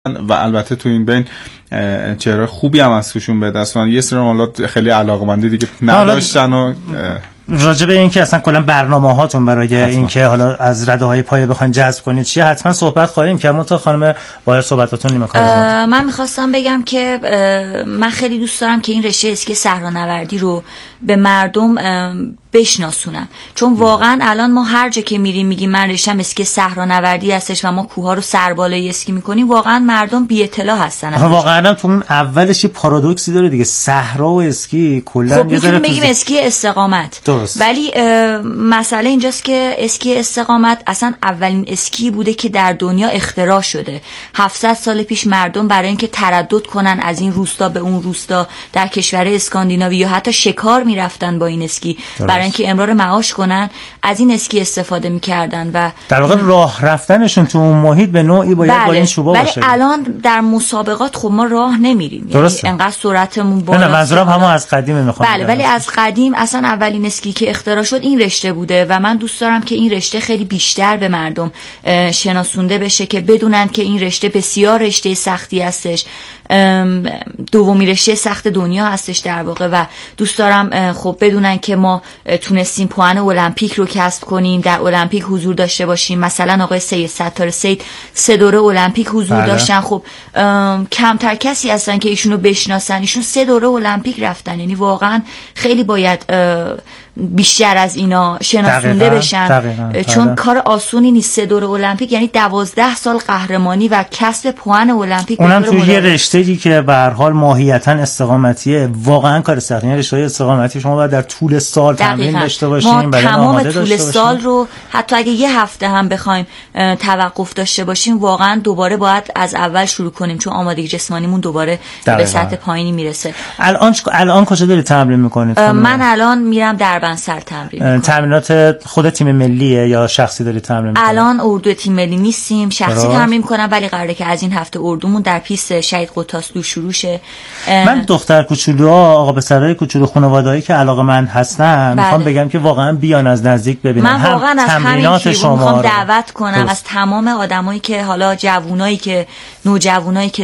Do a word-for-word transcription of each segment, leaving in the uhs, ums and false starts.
و البته تو این بین چهره خوبی هم از توشون به دست اومد. یه سری حالات خیلی علاقه‌مندی دیگه نداشتن و راجع به این که اصلا کلا برنامه‌هاتون برای این که حالا از رده‌های پایه بخواید جذب کنید چیه، حتما صحبت خواهیم که اما تا خانم باید صحبتاتون نیمه کار. من می‌خواستم بگم که من خیلی دوست دارم که این رشته اسکی صحرانوردی رو به مردم بشناسونم، چون واقعا الان ما هر جا که میریم میگیم من رشتم اسکی صحرانوردی هستش و ما کوه‌ها رو سربالایی اسکی می‌کنیم، واقعا مردم بی اطلاع هستن. واقعا تو اون اولش یه پارادوکسی داره دیگه، صحرا و اسکی کلا خب یه ذره بگیم اسکی استقامت درست. ولی مسئله اینجاست که اسکی استقامت اصلا اولین اسکی بوده که در دنیا اختراع شده. هفتصد سال پیش مردم برای اینکه تردد کنن از این روستا به اون روستا در کشور اسکاندیناوی یا حتی شکار میرفتن با این اسکی درست. برای اینکه امرار معاش کنن از این اسکی استفاده میکردن و در واقع راه رفتنشون تو اون محیط به نوعی باید بله. با این چوبا باشه. ولی الان در مسابقات خب ما راه نمیریم، یعنی انقدر سرعتمون بالا. نه منظورم هم از قدیم میخوام. بله ولی از قدیم اصلا اولین اسکی که اختراع شد این رشته بوده و من دوست دارم که این رشته خیلی بیشتر به مردم شناسونده بشه که بدونن که این رشته بسیار رشته سختی هستش، دومی رشته سخت دنیا هستش در واقع و دوست دارم خب بدونن که ما تونستیم پوان المپیک رو کسب کنیم، در المپیک حضور داشته باشیم. مثلا آقای سید ستار سید سه دوره المپیک حضور بله. داشتن. خب کمتر کسی هستن که ایشونو بشناسن، ایشون سه دوره المپیک رفتن، یعنی واقعا خیلی باید بیشتر از اینا شناسونده بشن دقیقا. چون دقیقا. کار آسونی نیست. سه دوره المپیک یعنی دوازده سال قهرمانی و کسب پوان المپیک، اونم توی یه رشته‌ای که به هر حال ماهیتاً استقامتیه، واقعا کار سختیه. یعنی رشته استقامتی شما باید در طول سال تمرین داشته باشین، ما تمام طول سال رو حتی اگه یه هفته هم بخوایم توقف داشته باشیم واقعا دوباره باید از اول شروع کنیم، چون آمادگی جسمانیمون دوباره دقیقا. به سطح پایینی میرسه. الان الان کجا داری تمرین میکنید؟ من الان میرم دربنسر تمرین. تمرینات خود تیم ملیه یا شخصی داری تمرین میکنید؟ الان اردو تیم ملی نیستیم، شخصی تمرین میکنم، ولی قراره که از این هفته اردومون در پیست شهید قطاسلو شروع شه. من دختر کوچولوها، آقا پسرای کوچولو خانواده‌ای که علاقه‌مند هستن بله. میخوام بگم که واقعا بیان از نزدیک ببینن. من واقعا از تمرینات شما میخوام دعوت کنم درست. از تمام آدمایی که حالا جوونایی که نوجوانایی که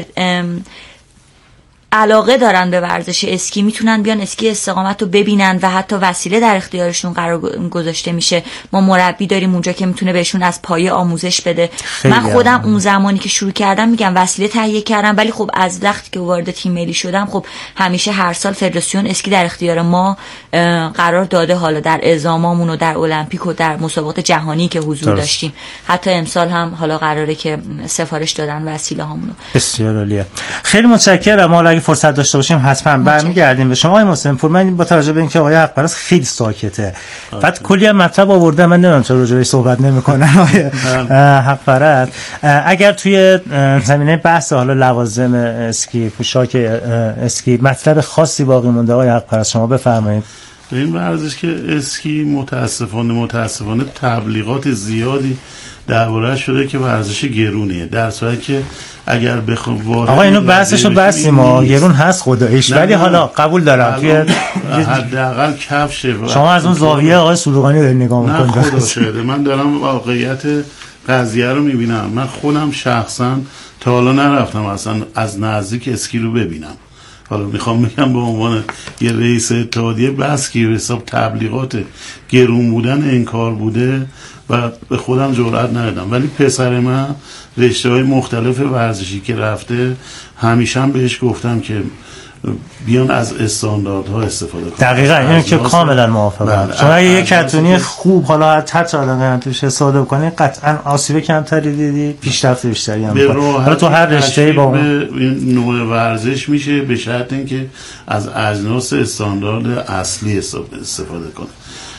علاقه دارن به ورزش اسکی میتونن بیان اسکی استقامت رو ببینن و حتی وسیله در اختیارشون قرار گذاشته میشه. ما مربی داریم اونجا که میتونه بهشون از پایه آموزش بده. من خودم هم. اون زمانی که شروع کردم میگم وسیله تهیه کردم، ولی خب از وقتی که وارد تیم ملی شدم خب همیشه هر سال فدراسیون اسکی در اختیار ما قرار داده، حالا در اعزامامون و در المپیک و در مسابقات جهانی که حضور درست. داشتیم. حتی امسال هم حالا قراره که سفارش دادن وسیله هامونو. بسیار عالیه. خیلی متشکرم. اگه فرصت داشته باشیم حتما برمیگردیم به شما. آقای محسن پور، من با توجه به اینکه آقای حقپرست خیلی ساکته بعد کلی مطلب آورده، من نمیدونم چرا راجع بهش صحبت نمیکنن آقای حقپرست. اگر توی زمینه بحث حالا لوازم اسکی، پوشاک اسکی مطلب خاصی باقی مونده آقای حقپرست شما بفرمایید. به این ورزش که اسکی متاسفانه متاسفانه تبلیغات زیادی درباره شده که ورزش گرونیه، در صورتی که اگر بخوام آقا اینو بحثشو بحثیم ما گرون هست خداییش، ولی حالا قبول دارم که حداقل کفشه. شما از اون زاویه آقای سلوغانی دارید نگاه می‌کنید. نه خدا شده من دارم واقعیت قضیه رو میبینم. من خودم شخصا تا حالا نرفتم اصلا از نزدیک اسکی رو ببینم. حالا میخوام بگم به عنوان یه رئیس اتحادیه بس که حساب تبلیغات گرون بودن این کار بوده و به خودم جرئت ندادم، ولی پسر من رشته‌های مختلف ورزشی که رفته همیشه هم بهش گفتم که بیان از استانداردها استفاده کنن. دقیقاً اینو که کاملا موافقم. شما اگه یک کتونی خوب حالا حتی آدم توش استفاده کنید قطعاً آسیب کمتری دیدی، پیشرفت بیشتری هم می‌کنه. حالا تو هر رشته‌ای با اون نوع ورزش میشه به شرط اینکه از اجناس استاندارد اصلی استفاده کنه.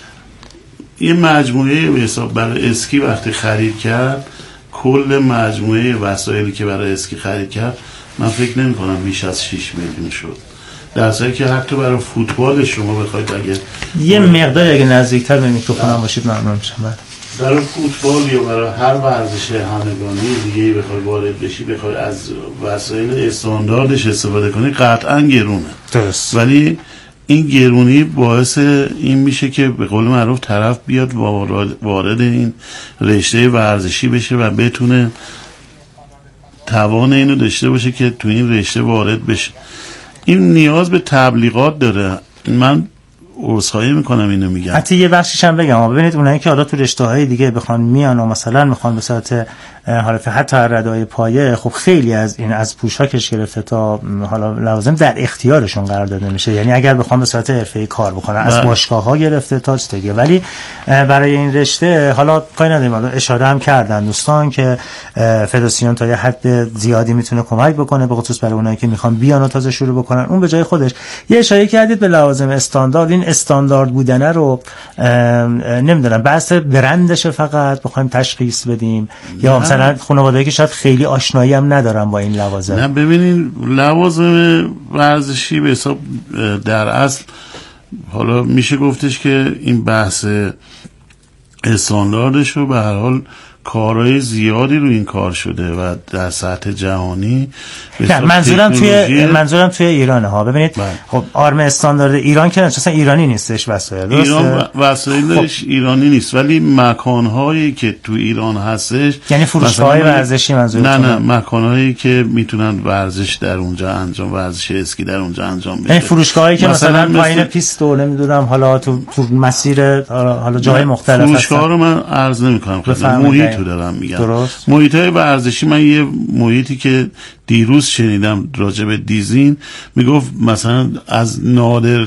یه مجموعه به حساب برای اسکی وقتی خرید کرد، کل مجموعه وسایلی که برای اسکی خرید کرد من فکر نمی کنم بیش از شش میلیون شد، در صورتی که حتی برای فوتبال شما بخواید اگه یه مقدار اگه نزدیکتر به میکروفون هم باشید ممنون میشم. برای فوتبال یا برای هر ورزش همگانی دیگه بخوای وارد بشی، بخوای از وسایل استانداردش استفاده کنی قطعا گرونه درست، ولی این گرونی باعث این میشه که به قول معروف طرف بیاد وارد این رشته ورزشی بشه و بتونه توان اینو داشته باشه که تو این رشته وارد بشه. این نیاز به تبلیغات داره. من عذرخواهی میکنم اینو میگم. حتی یه بخشش هم بگم، ببینید اونایی که حالا تو رشته‌های دیگه بخوان میان و مثلا میخوان به صورت حالا حتی ردای پایه، خب خیلی از این از پوشاکش گرفته تا حالا لوازم در اختیارشون قرار داده میشه، یعنی اگر بخوام به صورت حرفه‌ای کار بکنن از باشگاه‌ها گرفته تا چیزی. ولی برای این رشته حالا کاری نداریم، حالا اشاره هم کردن دوستان که فدراسیون تا یه حد زیادی میتونه کمک بکنه، به خصوص برای اونایی که میخوان بیان و تازه شروع بکنن. اون به جای خودش یه اشاره کردید به لوازم استاندارد. این استاندارد بودن رو نمیدونم بحث برندش فقط بخوایم تشخیص بدیم یا مثلا خانواده‌ای که شاید خیلی آشنایی هم ندارن با این لوازم. نه ببینین لوازم ورزشی به حساب در اصل حالا میشه گفتش که این بحث استانداردش رو به هر حال کارهای زیادی رو این کار شده و در سطح جهانی. نه منظورم توی منظورم توی ایرانه ها. ببینید بله. خب آرم استاندارد ایران که اصلا ایرانی نیستش وسایل. ایران وسایلش خب. ایرانی نیست، ولی مکانهایی که تو ایران هستش، یعنی فروشگاه‌های ورزشی منظورتونه؟ نه نه مکانهایی که میتونن ورزش در اونجا انجام ورزش اسکی در اونجا انجام بشه. این فروشگاهایی که مثلا, مثلا پایین پیست و نمیدونم حالا تو تو مسیر حالا جای مختلف هستن. فروشگاه رو من عرض نمی‌کنم، محیط رو دارم میگم. درست. محیط‌های ورزشی، من یه محیطی که دیروز شنیدم راجع به دیزین میگفت مثلا از نادر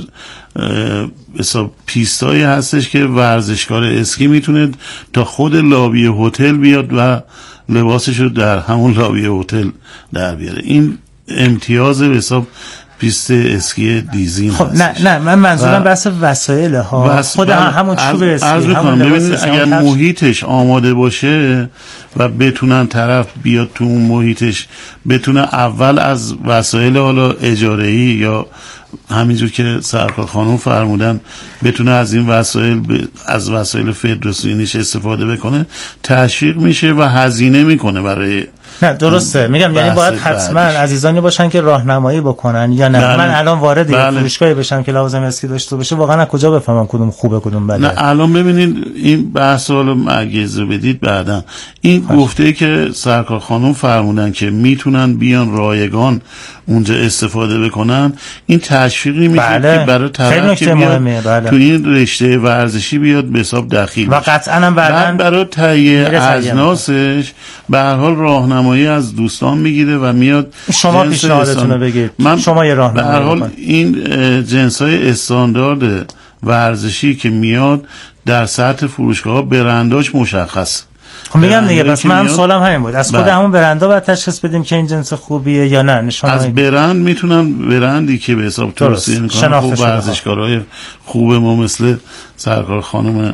حساب پیستایی هستش که ورزشکار اسکی میتونه تا خود لابی هتل بیاد و لباسش رو در همون لابی هتل در بیاره. این امتیاز به حساب پیست اسکی دیزین خب نه نه من منظورم بحث وسایل ها خود همون چوب اسکی. ببینید اگر محیطش آماده باشه و بتونن طرف بیاد تو اون محیطش، بتونه اول از وسایل حالا اجاره‌ای یا همینجور که سرکار خانم فرمودن بتونه از این وسایل ب... از وسایل فدراسیونیش استفاده بکنه، تشویق میشه و هزینه میکنه برای. نه درسته میگم، یعنی باید حتما عزیزانی باشن که راهنمایی بکنن یا نه. بله. من الان وارد یه بله. فروشگاهی بشم که لوازم اسکی داشته باشه، واقعا از کجا بفهمم کدوم خوبه کدوم بده؟ نه الان ببینید این بحث رو اگه بدید بعداً این گفته که سرکار خانم فرمودن که میتونن بیان رایگان اونجا استفاده بکنن، این تشویقی میشه بله. که برای طرف که بیاد بله. تو این رشته ورزشی بیاد به حساب دخیل و قطعاً هم بعداً برای تهیه اجناسش به هر حال راهنمایی از دوستان میگیره و میاد. شما پیشنهادتون رو بگید، من شما یه راهنمایی به هر حال این جنس‌های استاندارد ورزشی که میاد در سطح فروشگاه‌ها برنداش مشخص. خب میگم دیگه، بس من هم سوالم همین بود، از خود همون برندا باید تشخیص بدیم که این جنس خوبیه یا نه. نشانه از برند میتونن برندی که به حساب توصیه میکنن خوب ورزشکارای خوب ما مثل سرکار خانم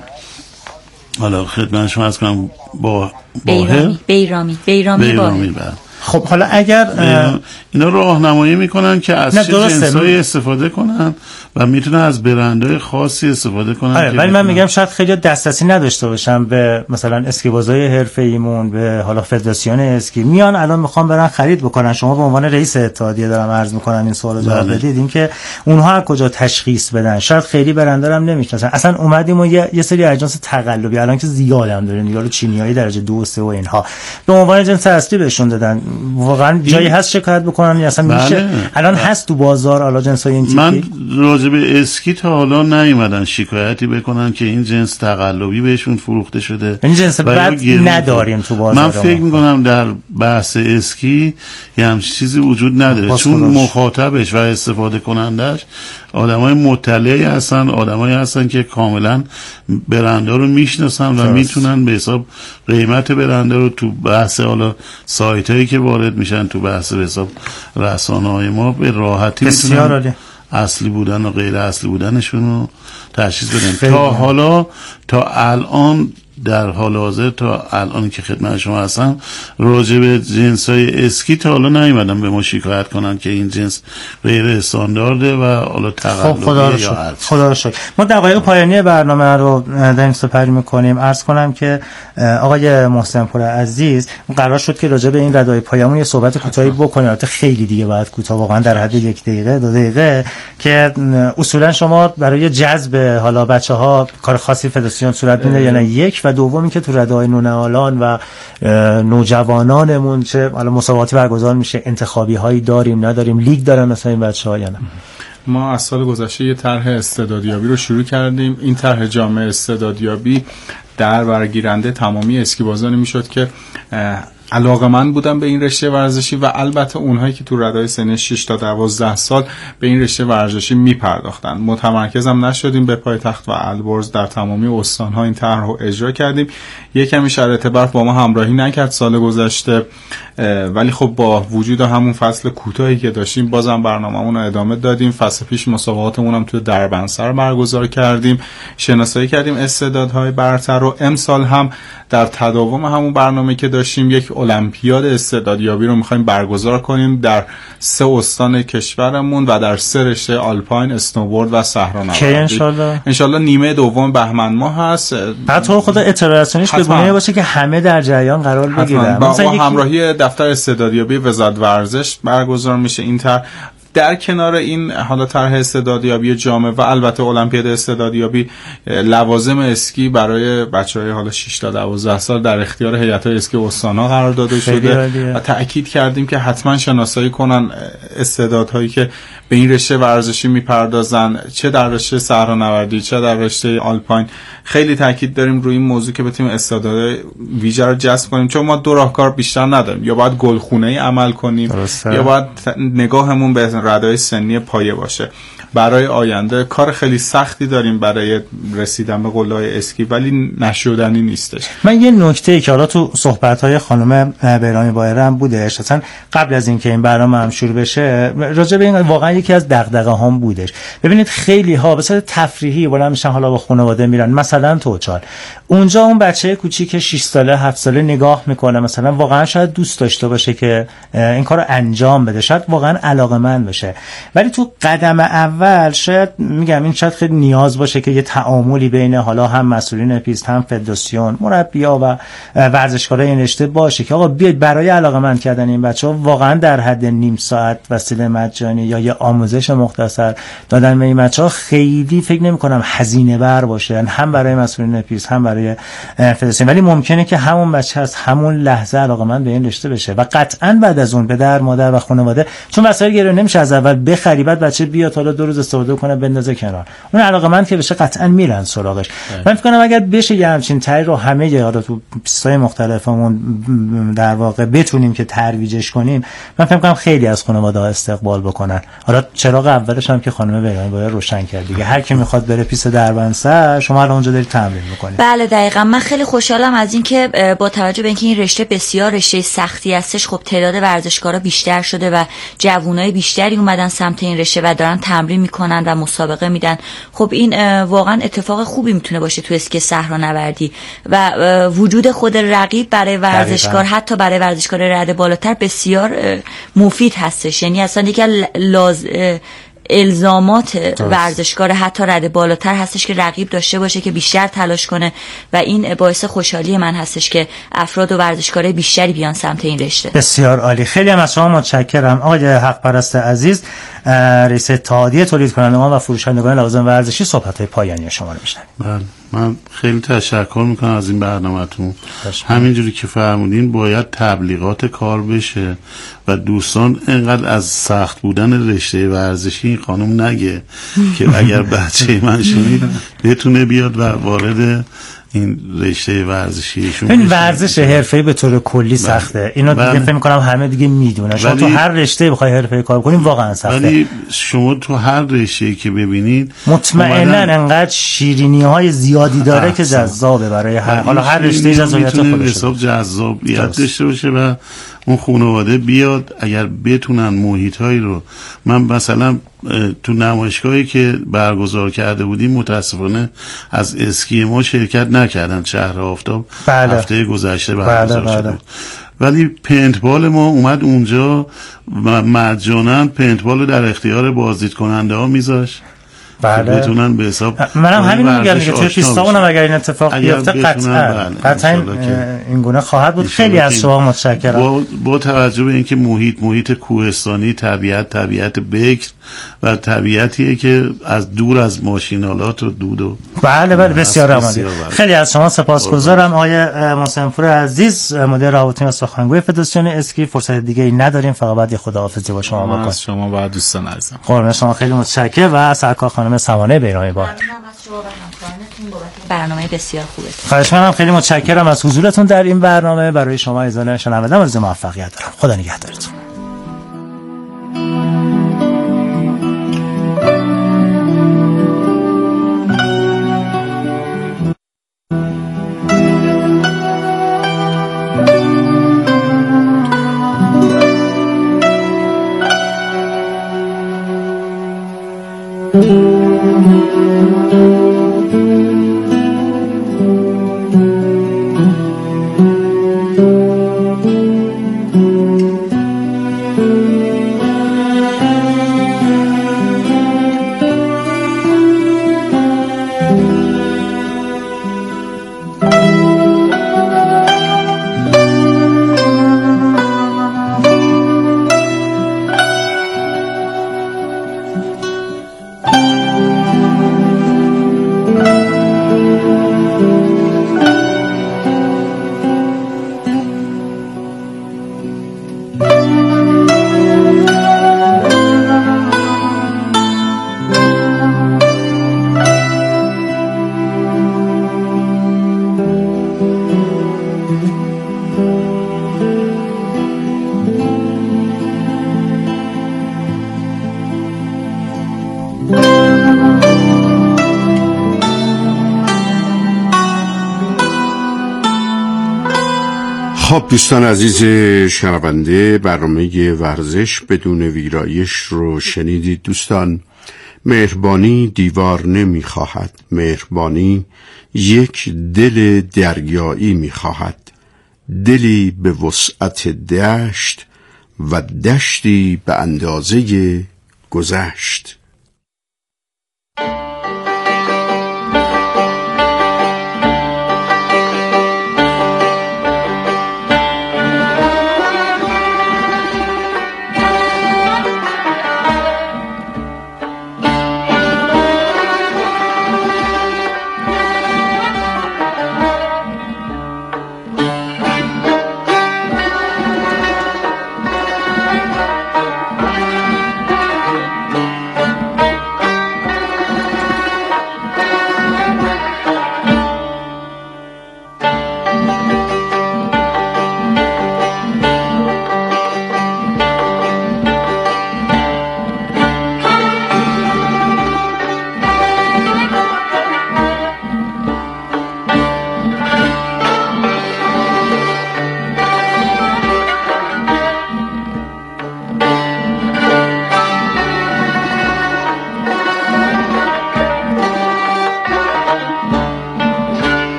حالا خدمت شما از کنم با بیرامی بیرامی بیرامی, بیرامی خب حالا اگر اینا راهنمایی میکنن که از چه جنسایی استفاده کنن و میتونن از برندهای خاصی استفاده کنن. آره ولی من میگم شاید خیلی دسترسی نداشته باشم به مثلا اسکیبازای حرفه‌ایمون، به حالا فدراسیون اسکی، میان الان میخوام برن خرید بکنن. شما به عنوان رئیس اتحادیه دارم عرض میکنم این سوالو جواب بدید، این که اونها از کجا تشخیص بدن. شاید خیلی برندا هم نمیشناسن. اصلا اومدیم و یه, یه سری اجناس تقلبی الان که زیاد هم دارن، یارو چینیایی درجه دو و سه و اینها به عنوان جنس اصلی بهشون دادن. واقعا جایی هست شکایت بکنن یا اصلا میشه؟ بله. الان هست تو بازار حالا جنسای این تیپی؟ من راجع به اسکی تا حالا نیومدن شکایتی بکنن که این جنس تقلبی بهشون فروخته شده. این جنس بد نداریم تو بازار. من فکر میکنم در بحث اسکی یه همچین چیزی وجود نداره، چون مخاطبش و استفاده کنندش آدمای مطلعی هستن، آدمایی هستن که کاملا برندا رو میشناسن و میتونن به حساب قیمت برندا رو تو بحث حالا سایتایی که وارد میشن تو بحث به حساب رسانه‌های ما به راحتی میتونن اصلی بودن و غیر اصلی بودنشون رو تشخیص بدن. تا حالا تا الان در حال حاضر تا الان که خدمت شما هستم راجع به جنسای اسکی تا حالا نیومدن به ما شکایت کنن که این جنس غیر استاندارده و حالا تقلبیه یا هر خدا رو شکر. ما دقایق پایانی برنامه رو داریم سپری میکنیم. عرض کنم که آقای محسن پور عزیز قرار شد که راجع به این ردای پایمون یه صحبت کوتاهی بکنیم. البته خیلی دیگه باید کوتاه، واقعا در حد یک دقیقه دو دقیقه، که اصولا شما برای جذب حالا بچه‌ها کار خاصی فدراسیون صورت میده یا نه یک، و دومی که تو رده‌های نونهالان و نوجوانانمون چه حالا مسابقاتی برگزار میشه، انتخابی هایی داریم نداریم، لیگ دارن مثلا این بچه‌ها یا نه؟ ما از سال گذشته یه طرح استعدادیابی رو شروع کردیم. این طرح جامع استعدادیابی در برگیرنده تمامی اسکیبازانی میشد که علاقه‌مند بودن به این رشته ورزشی و البته اونهایی که تو رده‌های سنی شش تا دوازده سال به این رشته ورزشی میپرداختن. متمرکزم نشدیم به پایتخت و البرز، در تمامی استان‌ها این طرح رو اجرا کردیم. یک کمی شرایط برف با ما همراهی نکرد سال گذشته، ولی خب با وجود همون فصل کوتاهی که داشتیم بازم برنامه‌مون رو ادامه دادیم. فصل پیش مسابقاتمون هم تو دربندسر برگزار کردیم، شناسایی کردیم استعدادهای برتر رو. امسال هم در تداوم همون برنامه که داشتیم یک المپیاد استعدادیابی رو می‌خوایم برگزار کنیم در سه استان کشورمون و در سه رشته آلپاین، اسنوبورد و صحرانوردی. که انشالله انشالله نیمه دوم بهمن ماه هست. حتی خود اطلاعاتش به گونه باشه که همه در جریان قرار بگیرن. با, با همراهی دفتر استعدادیابی وزارت ورزش برگزار میشه این طرح. در کنار این حالا طرح استعدادیابی جامع و البته المپیاد استعدادیابی، لوازم اسکی برای بچهای حالا شش تا دوازده سال در اختیار هیئت‌های اسکی استان‌ها قرار داده شده و تأکید کردیم که حتما شناسایی کنن استعدادهایی که به این رشته ورزشی میپردازن، چه در رشته صحرانوردی چه در رشته آلپاین. خیلی تاکید داریم روی این موضوع که بتونیم استعدادهای ویژه رو جذب کنیم، چون ما دو راهکار بیشتر نداریم، یا باید گلخونه‌ای عمل کنیم درسته. یا باید نگاهمون به رده‌های سنی پایه باشه. برای آینده کار خیلی سختی داریم برای رسیدن به قله‌های اسکی، ولی نشدنی نیستش. من یه نکته که حالا تو صحبت‌های خانم بهرامی باهره هم بودش، اصلا قبل از اینکه این برنامه هم شروع بشه راجع به این واقعا یکی از دغدغه‌هام بودش. ببینید خیلی ها به صورت تفریحی بالا میشن، حالا با خانواده میرن مثلا توچال، اونجا اون بچه کوچیک شش ساله هفت ساله نگاه میکنه، مثلا واقعا شاید دوست داشته باشه که این کارو انجام بده، شاید واقعا علاقه‌مند بشه، ولی تو قدم اول شاید میگم این شاید خیلی نیاز باشه که یه تعاملی بین حالا هم مسئولین پیست، هم فدراسیون، مربی‌ها و ورزشکارای این رشته باشه که آقا بیاید برای علاقه‌مند کردن این بچه‌ها واقعا در حد نیم ساعت وسیله مجانی یا یه آموزش مختصر دادن به این بچه‌ها خیلی فکر نمی‌کنم هزینه بر باشه، هم برای مسئولین پیست هم برای فدراسیون، ولی ممکنه که همون بچه از همون لحظه علاقه‌مند به این رشته بشه و قطعاً بعد از اون پدر مادر و خانواده، چون وسایل گرون نمیشه از اول بخری بعد بچه بیاد حالا دو روز استفاده کنه بندازه کنار، اون علاقه‌مند که بشه قطعاً میرن سراغش. من فکر کنم اگر بشه یه همچین طرحی رو همه جا تو پیست‌های مختلفمون در واقع بتونیم که ترویجش کنیم، من فکر کنم خیلی از خانواده‌ها استقبال بکنن. حالا چراغ اولش هم که خانم بهرامی باید روشن کرد دیگه، هر کی میخواد بره پیست دربندسر شما الان اونجا دارید تمرین میکنید. بله دقیقاً. من خیلی خوشحالم از اینکه با توجه به اینکه این رشته بسیار رشته سختی هستش، خب تعداد ورزشکارا بیشتر شده و جوانای بیشتری اومدن سمت این رشته و دارن تمرین میکنن و مسابقه میدن. خب این واقعا اتفاق خوبی میتونه باشه تو اسکی صحرانوردی و وجود خود رقیب برای ورزشکار حتی برای ورزشکار رده بالاتر بسیار مفید هستش. یعنی اصلا دیگه لاز الزامات ورزشکار حتی رده بالاتر هستش که رقیب داشته باشه که بیشتر تلاش کنه و این باعث خوشحالی من هستش که افراد و ورزشکارای بیشتری بیان سمت این رشته. بسیار عالی. خیلی هم از شما متشکرم آقای حق پرست عزیز، رئیس اتحادیه تولید کنندگان و فروشندگان لوازم ورزشی. صحبت‌های پایانی شما رو میشنویم. بله، من خیلی تشکر میکنم از این برنامه‌تون. همینجوری که فرمودین باید تبلیغات کار بشه و دوستان اینقدر از سخت بودن رشته ورزشی این خانم نگه که اگر بچه من شنید بتونه بیاد و وارد این رشته ورزشیشون. این ورزش حرفه‌ای به طور کلی سخته. اینو دیگه فکر می‌کنم همه دیگه میدونن. شما تو هر رشته بخوای حرفه‌ای کار کنیم واقعا سخته. ولی شما تو هر رشته‌ای که ببینید مطمئناً انقدر شیرینی‌های زیادی داره که جذابه برای هر حالا هر رشته جذابیت خودشه. حساب جذابیت داشته باشه و اون خانواده بیاد اگر بتونن محیط‌هایی رو. من مثلا تو نمایشگاهی که برگزار کرده بودیم متاسفانه از اسکی ما شرکت نکردن، شهر آفتاب بله. هفته گذشته برگزار بله، شده بله. ولی پینتبال ما اومد اونجا و مجانا پینتبال رو در اختیار بازدید کننده ها میذاشت بله. بتونن به حساب منم همین میگم دیگه توی پیستامون اگر این اتفاق بیفته قطعا قطعا این گونه خواهد بود. خیلی از شما متشکرم. با, با توجه به اینکه محیط محیط کوهستانی، طبیعت طبیعت بکر و طبیعتیه که از دور از ماشینالات و دود و بله بله بسیار عالی. خیلی از شما سپاسگزارم آقای محسن پور عزیز، مدیر روابط و سخنگوی فدراسیون اسکی. فرصت دیگه ای نداریم، فقط بعد خداحافظی با شما بکنم. از شما و دوستان عزیزم. قربان شما، خیلی متشکرم و سرکار خانم سوانه بیرانی با برنامه بسیار خوبه. خواهش می‌کنم، خیلی متشکرم از حضورتون در این برنامه. برای شما ایزان شنونده آرزوی موفقیت دارم. خدا نگهدارتون. خب دوستان عزیز شنونده، برنامه ورزش بدون ویرایش رو شنیدید. دوستان، مهربانی دیوار نمی خواهد، مهربانی یک دل دریایی می خواهد، دلی به وسعت دشت و دشتی به اندازه گذشت.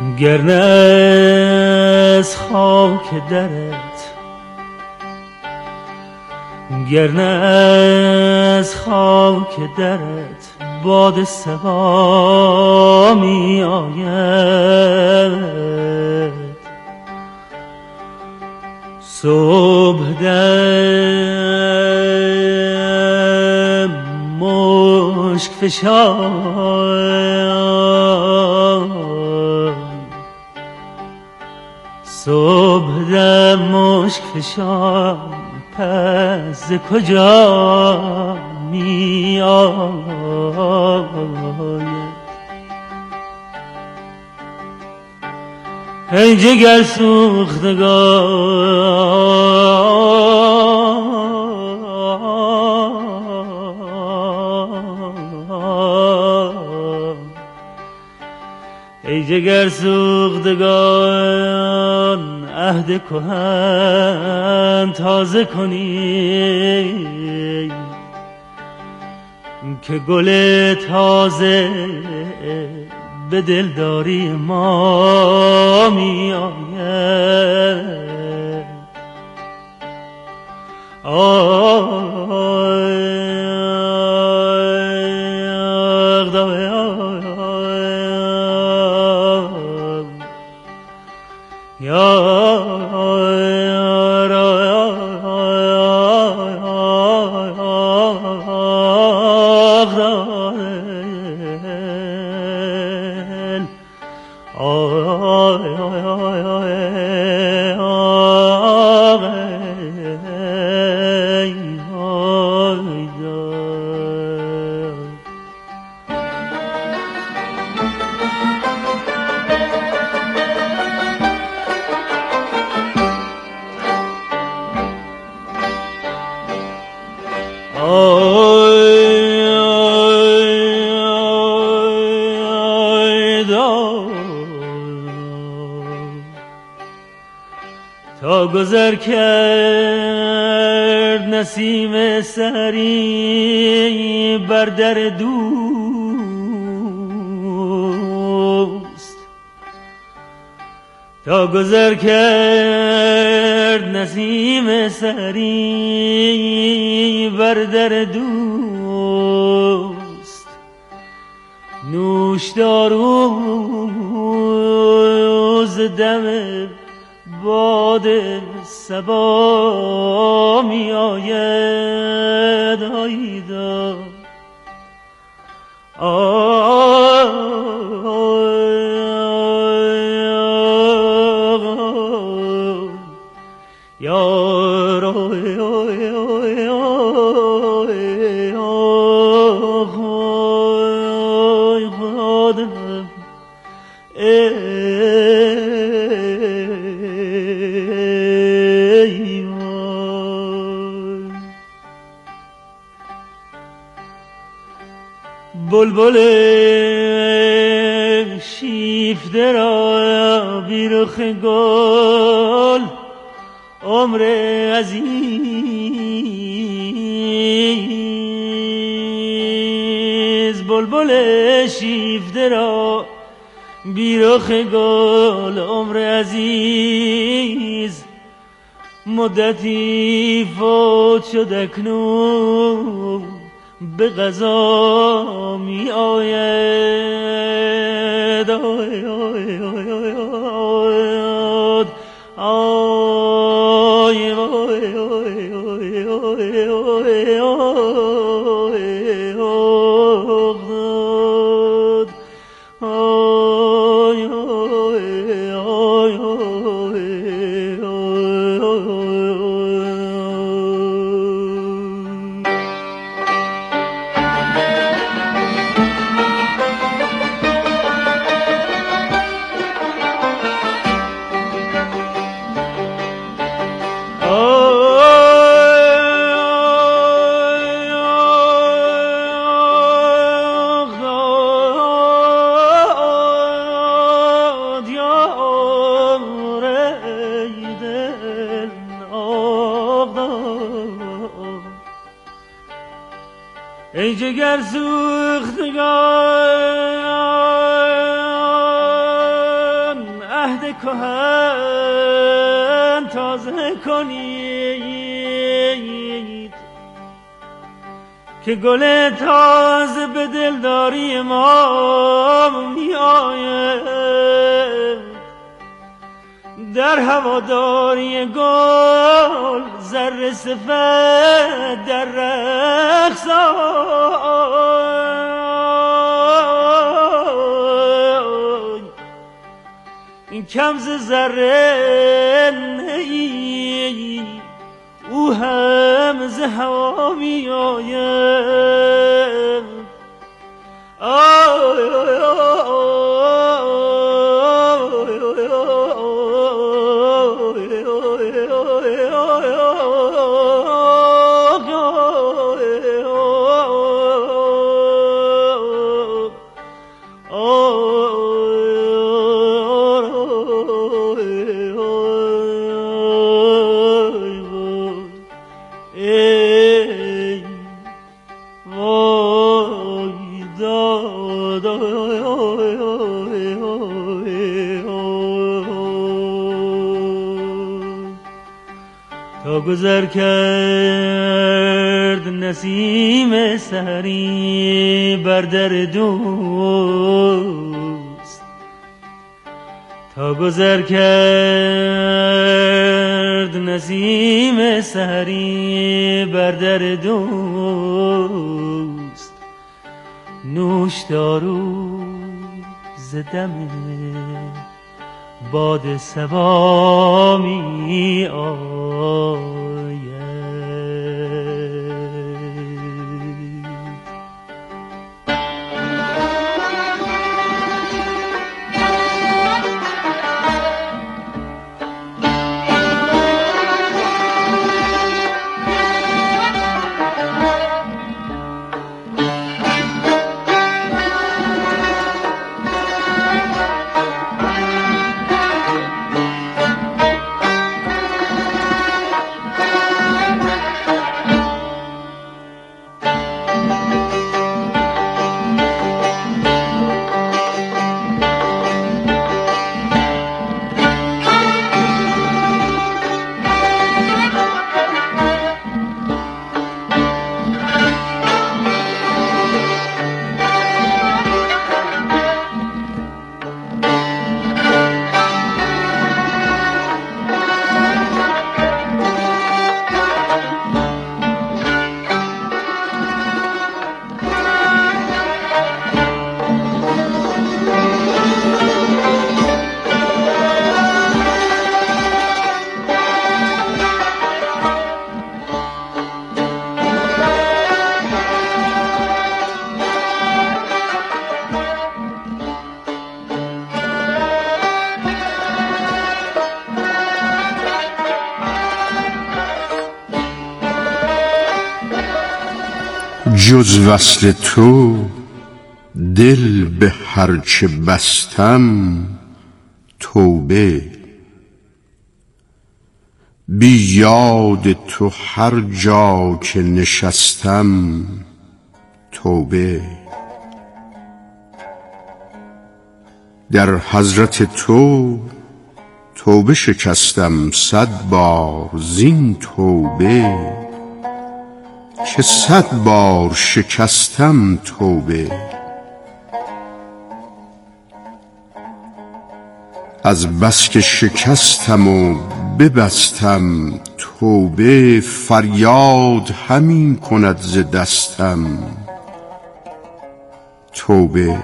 گرنه از خاک درت، گرنه از خاک درت باد صبا می آید. صبح دم مشک فشان، صبح دم مشک فشان، پس کجا می آید؟ ای جگر سوختگان، ای جگر سوختگان، عهد کهن تازه کنی که گل تازه به دلداری ما می آید. تا گذر کرد نسیم سحری بر در دوست، تا گذر کرد نسیم سحری بر در دوست، نوش داروز دم باد صبا می آید. آیدا بلبل شیفته را بیرخ گل عمر عزیز، بلبل شیفته را بیرخ گل عمر عزیز، مدتی فوت شد اکنون به قضا می آید. آی آی آی آی آی آی آی آی ای جگر سوختگان کهن تازه کنید که گل تازه به دلداری ما می آید. در هواداری گل زر سفید در رقص این کم ز ذره نیی او هم ز هوا می آید. تا گذر کرد نسیم سحری بر در دوست، تا گذر کرد نسیم سحری بر در دوست، نوش دارو ز دم باد صبا می آید. جز وصل تو دل به هرچه بستم توبه، بی یاد تو هر جا که نشستم توبه. در حضرت تو توبه شکستم صد بار زین توبه، که صد بار شکستم توبه. از بس که شکستم و ببستم توبه، فریاد همین کند ز دستم توبه.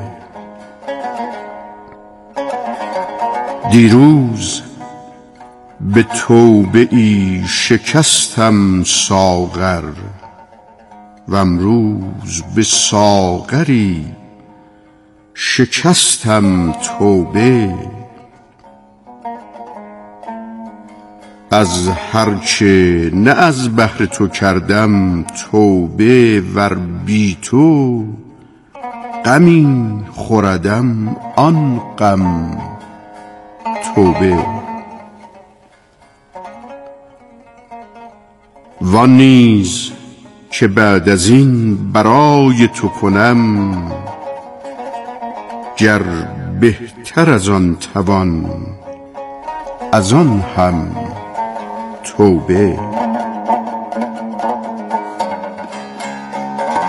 دیروز به توبه ای شکستم ساغر، و امروز به ساغری شکستم توبه. از هرچه نه از بهر تو کردم توبه، ور بی تو غمی خوردم آن غم توبه. وان نیز که بعد از این برای تو کنم، گر بهتر از آن توان از آن هم توبه.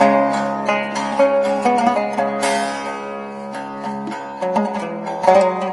Thank you.